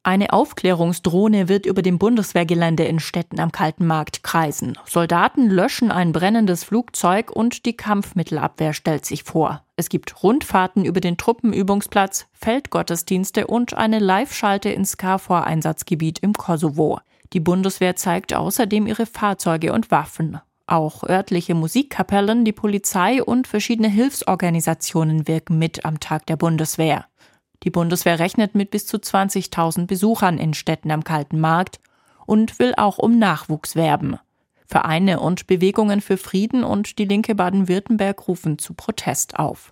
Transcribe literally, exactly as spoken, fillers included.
Eine Aufklärungsdrohne wird über dem Bundeswehrgelände in Stetten am Kalten Markt kreisen. Soldaten löschen ein brennendes Flugzeug und die Kampfmittelabwehr stellt sich vor. Es gibt Rundfahrten über den Truppenübungsplatz, Feldgottesdienste und eine Live-Schalte ins K F O R-Einsatzgebiet im Kosovo. Die Bundeswehr zeigt außerdem ihre Fahrzeuge und Waffen. Auch örtliche Musikkapellen, die Polizei und verschiedene Hilfsorganisationen wirken mit am Tag der Bundeswehr. Die Bundeswehr rechnet mit bis zu zwanzigtausend Besuchern in Stetten am Kalten Markt und will auch um Nachwuchs werben. Vereine und Bewegungen für Frieden und die Linke Baden-Württemberg rufen zu Protest auf.